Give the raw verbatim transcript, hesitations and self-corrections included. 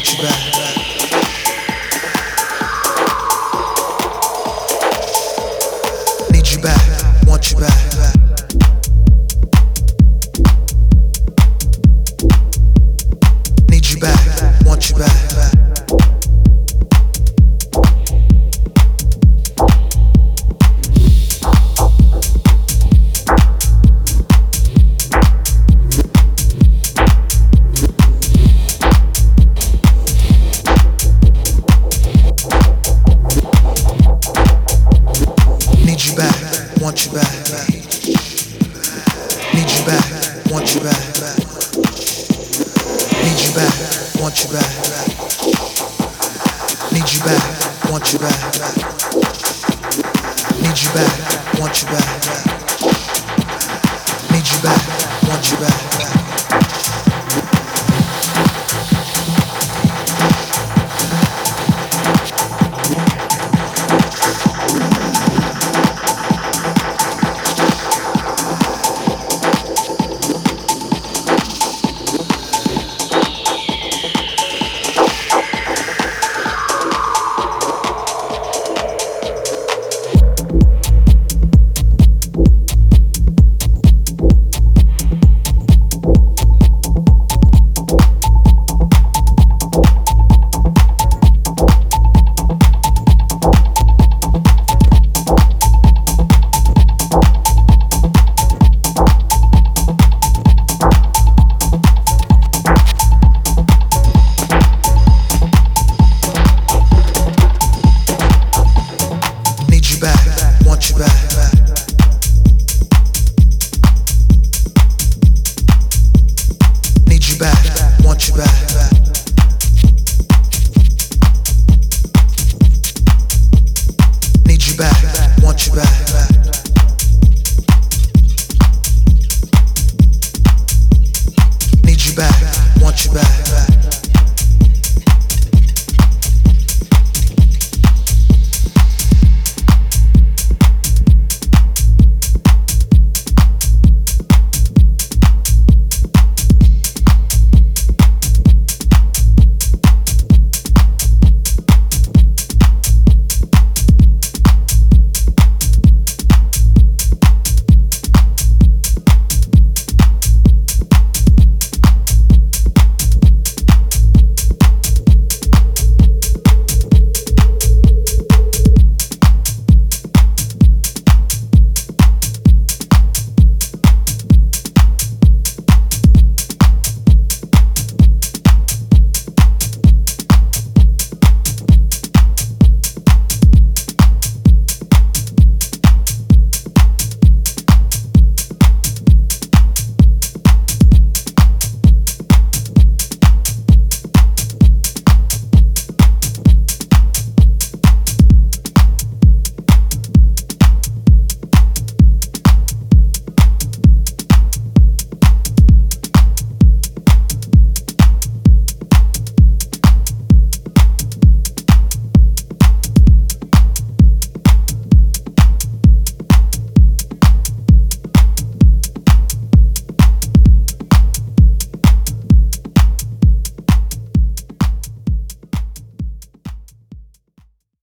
want you back. Need you back, want you back. Need you back, want you back. Need you back, want you back. Need you back, want you back. Need you back, want you back. Need you back, want you back. Need you back, want you back. Need you back, want you back. Want you back. Need you back, want you back. Need you back, want you back. Need you back, want you back.